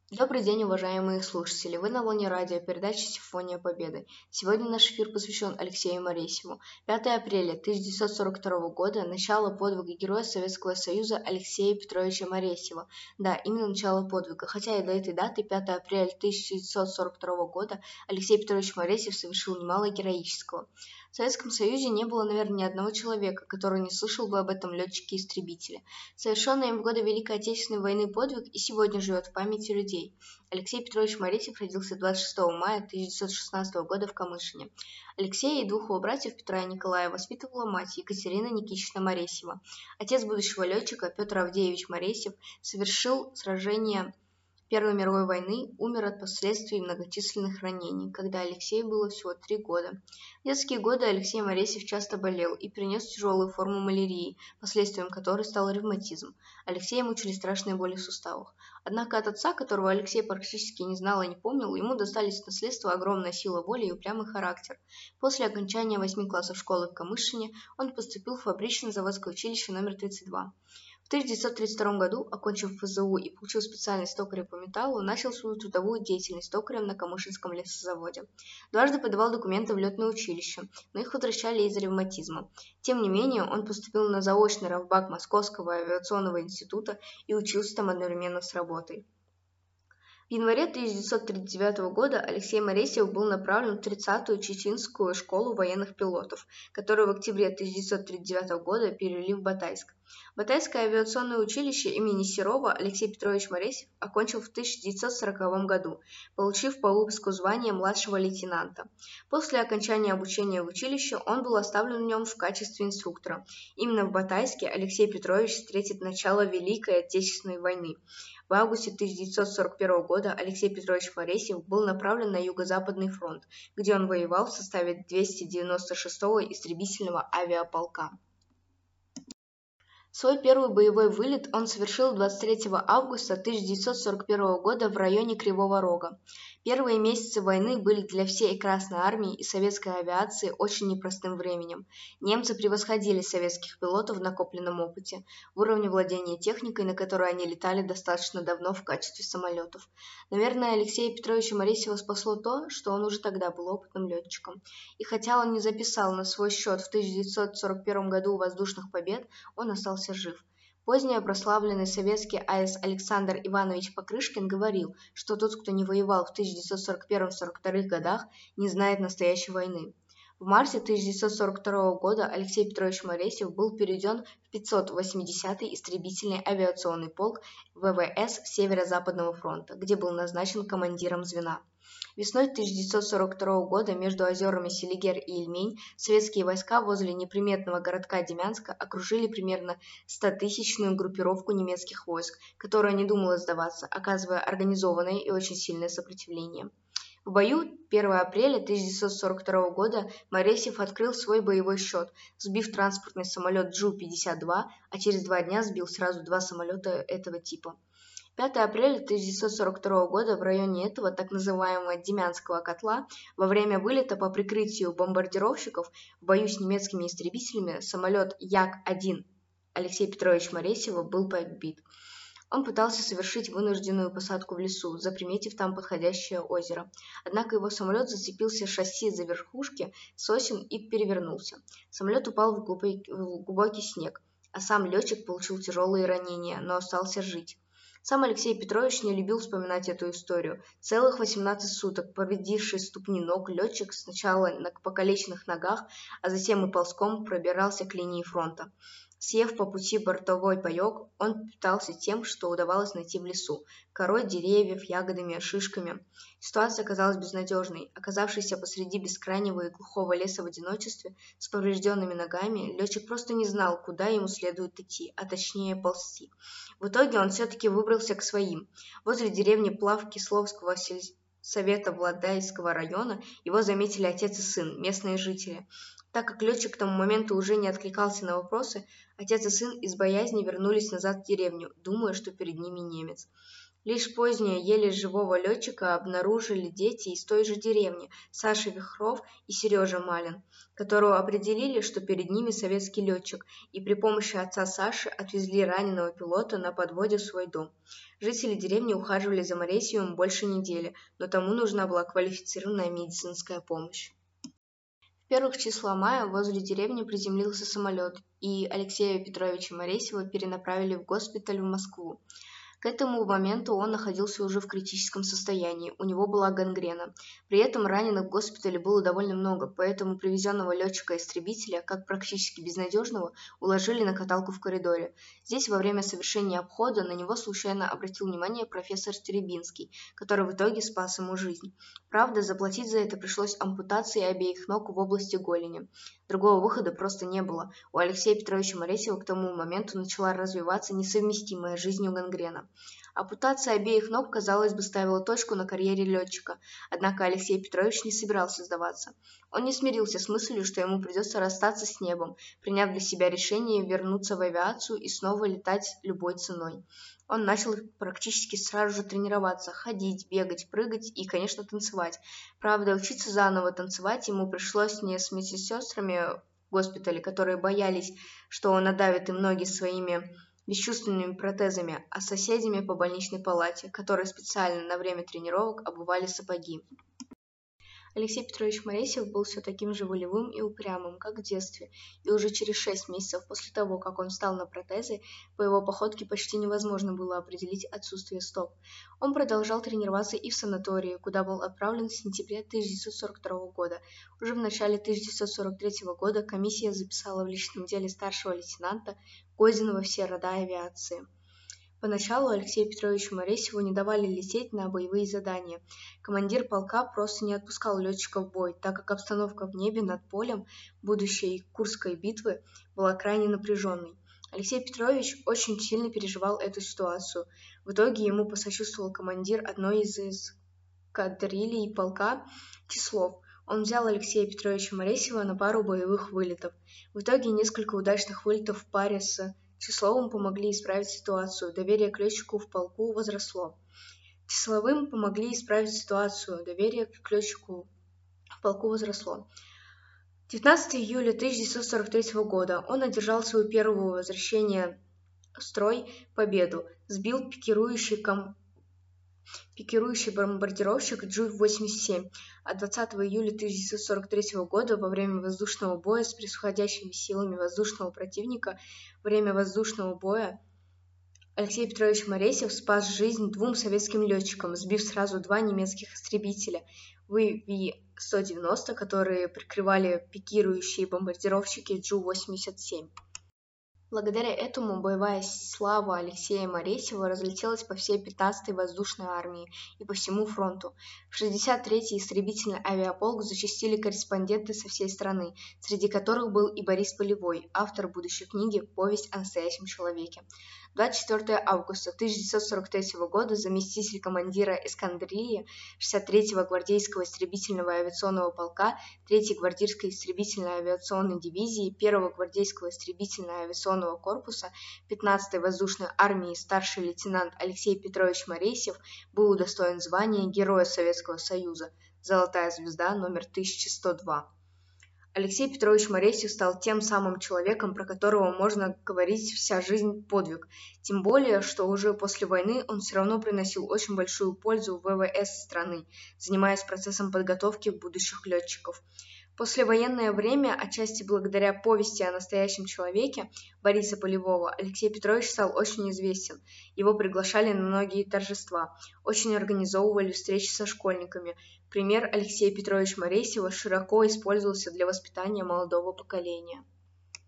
Добрый день, уважаемые слушатели! Вы на волне радио, передача «Симфония Победы». Сегодня наш эфир посвящен Алексею Моресьеву. 5 апреля 1942 года – начало подвига героя Советского Союза Алексея Петровича Моресьева. Да, именно начало подвига, хотя и до этой даты, 5 апреля 1942 года, Алексей Петрович Моресьев совершил немало героического. В Советском Союзе не было, наверное, ни одного человека, который не слышал бы об этом летчике-истребителе. Совершенный им в годы Великой Отечественной войны подвиг и сегодня живет в памяти людей. Алексей Петрович Моресьев родился 26 мая 1916 года в Камышине. Алексея и двух его братьев Петра и Николая воспитывала мать Екатерина Никитична Моресьева. Отец будущего летчика Петр Авдеевич Моресьев совершил сражение Первой мировой войны, умер от последствий многочисленных ранений, когда Алексею было всего 3 года. В детские годы Алексей Моресьев часто болел и перенес тяжелую форму малярии, последствием которой стал ревматизм. Алексея мучили страшные боли в суставах. Однако от отца, которого Алексей практически не знал и не помнил, ему достались в наследство огромная сила воли и упрямый характер. После окончания 8 классов школы в Камышине он поступил в фабрично-заводское училище номер 32. В 1932 году, окончив ФЗУ и получив специальность токаря по металлу, начал свою трудовую деятельность токарем на Камышинском лесозаводе. Дважды подавал документы в летное училище, но их возвращали из-за ревматизма. Тем не менее, он поступил на заочный равбак Московского авиационного института и учился там одновременно с работой. В январе 1939 года Алексей Моресьев был направлен в 30-ю Чеченскую школу военных пилотов, которую в октябре 1939 года перевели в Батайск. Батайское авиационное училище имени Серова Алексей Петрович Моресьев окончил в 1940 году, получив по выпуску звание младшего лейтенанта. После окончания обучения в училище он был оставлен в нем в качестве инструктора. Именно в Батайске Алексей Петрович встретит начало Великой Отечественной войны. В августе 1941 года Алексей Петрович Моресьев был направлен на Юго-Западный фронт, где он воевал в составе 296-го истребительного авиаполка. Свой первый боевой вылет он совершил 23 августа 1941 года в районе Кривого Рога. Первые месяцы войны были для всей Красной Армии и советской авиации очень непростым временем. Немцы превосходили советских пилотов в накопленном опыте, в уровне владения техникой, на которой они летали достаточно давно в качестве самолетов. Наверное, Алексея Петровича Моресьева спасло то, что он уже тогда был опытным летчиком. И хотя он не записал на свой счет в 1941 году воздушных побед, он остался жив. Позднее прославленный советский АЭС Александр Иванович Покрышкин говорил, что тот, кто не воевал в 1941-1942 годах, не знает настоящей войны. В марте 1942 года Алексей Петрович Моресьев был переведен в 580-й истребительный авиационный полк ВВС Северо-Западного фронта, где был назначен командиром звена. Весной 1942 года между озерами Селигер и Ильмень советские войска возле неприметного городка Демянска окружили примерно 100-тысячную группировку немецких войск, которая не думала сдаваться, оказывая организованное и очень сильное сопротивление. В бою 1 апреля 1942 года Моресьев открыл свой боевой счет, сбив транспортный самолет Джу-52, а через 2 дня сбил сразу 2 самолета этого типа. 5 апреля 1942 года в районе этого так называемого Демянского котла во время вылета по прикрытию бомбардировщиков в бою с немецкими истребителями самолет Як-1 Алексея Петровича Моресьева был подбит. Он пытался совершить вынужденную посадку в лесу, заприметив там подходящее озеро. Однако его самолет зацепился шасси за верхушки сосен и перевернулся. Самолет упал в глубокий снег, а сам летчик получил тяжелые ранения, но остался жить. Сам Алексей Петрович не любил вспоминать эту историю. Целых 18 суток, повредивший ступни ног, летчик сначала на покалеченных ногах, а затем и ползком пробирался к линии фронта. Съев по пути бортовой паёк, он питался тем, что удавалось найти в лесу – корой деревьев, ягодами, шишками. Ситуация оказалась безнадежной. Оказавшийся посреди бескрайнего и глухого леса в одиночестве, с поврежденными ногами, летчик просто не знал, куда ему следует идти, а точнее ползти. В итоге он все-таки выбрался к своим. Возле деревни Плав Кисловского сельсовета Владайского района его заметили отец и сын, местные жители. Так как летчик к тому моменту уже не откликался на вопросы, отец и сын из боязни вернулись назад в деревню, думая, что перед ними немец. Лишь позднее еле живого летчика обнаружили дети из той же деревни, Саша Вихров и Сережа Малин, которого определили, что перед ними советский летчик, и при помощи отца Саши отвезли раненого пилота на подводе в свой дом. Жители деревни ухаживали за Моресьевым больше недели, но тому нужна была квалифицированная медицинская помощь. В первых числа мая возле деревни приземлился самолет, и Алексея Петровича Моресьева перенаправили в госпиталь в Москву. К этому моменту он находился уже в критическом состоянии, у него была гангрена. При этом раненых в госпитале было довольно много, поэтому привезенного летчика-истребителя, как практически безнадежного, уложили на каталку в коридоре. Здесь во время совершения обхода на него случайно обратил внимание профессор Стеребинский, который в итоге спас ему жизнь. Правда, заплатить за это пришлось ампутацией обеих ног в области голени. Другого выхода просто не было. У Алексея Петровича Моресьева к тому моменту начала развиваться несовместимая с жизнью гангрена. Ампутация обеих ног, казалось бы, ставила точку на карьере летчика, однако Алексей Петрович не собирался сдаваться. Он не смирился с мыслью, что ему придется расстаться с небом, приняв для себя решение вернуться в авиацию и снова летать любой ценой. Он начал практически сразу же тренироваться, ходить, бегать, прыгать и, конечно, танцевать. Правда, учиться заново танцевать ему пришлось не с медсестрами в госпитале, которые боялись, что он надавит им ноги своими бесчувственными протезами, а с соседями по больничной палате, которые специально на время тренировок обували сапоги. Алексей Петрович Моресьев был все таким же волевым и упрямым, как в детстве, и уже через 6 месяцев после того, как он встал на протезы, по его походке почти невозможно было определить отсутствие стоп. Он продолжал тренироваться и в санатории, куда был отправлен в сентябре 1942 года. Уже в начале 1943 года комиссия записала в личном деле старшего лейтенанта Козинова все рода авиации. Поначалу Алексею Петровичу Моресьеву не давали лететь на боевые задания. Командир полка просто не отпускал летчиков в бой, так как обстановка в небе над полем будущей Курской битвы была крайне напряженной. Алексей Петрович очень сильно переживал эту ситуацию. В итоге ему посочувствовал командир одной из эскадрилий полка Числов. Он взял Алексея Петровича Моресьева на пару боевых вылетов. В итоге несколько удачных вылетов в паре с Числовым помогли исправить ситуацию, доверие к летчику в полку возросло. Числовым помогли исправить ситуацию, доверие к летчику в полку возросло. 19 июля 1943 года он одержал свое первое возвращение в строй победу, сбил пикирующий бомбардировщик Джу-87, а 20 июля 1943 года во время воздушного боя с превосходящими силами воздушного противника Алексей Петрович Моресьев спас жизнь 2 советским летчикам, сбив сразу 2 немецких истребителя ВВ-190, которые прикрывали пикирующие бомбардировщики Джу-87. Благодаря этому боевая слава Алексея Моресьева разлетелась по всей 15-й воздушной армии и по всему фронту. В 63-й истребительный авиаполк зачастили корреспонденты со всей страны, среди которых был и Борис Полевой, автор будущей книги «Повесть о настоящем человеке». 24 августа 1943 года заместитель командира эскадрильи 63-го гвардейского истребительного авиационного полка 3-й гвардейской истребительной авиационной дивизии 1-го гвардейского истребительного авиационного корпуса 15-й воздушной армии старший лейтенант Алексей Петрович Моресьев был удостоен звания Героя Советского Союза «Золотая звезда» номер 1102. Алексей Петрович Моресьев стал тем самым человеком, про которого можно говорить вся жизнь подвиг, тем более, что уже после войны он все равно приносил очень большую пользу ВВС страны, занимаясь процессом подготовки будущих летчиков. В послевоенное время, отчасти благодаря повести о настоящем человеке Бориса Полевого, Алексей Петрович стал очень известен. Его приглашали на многие торжества, очень организовывали встречи со школьниками. Пример Алексея Петровича Моресьева широко использовался для воспитания молодого поколения.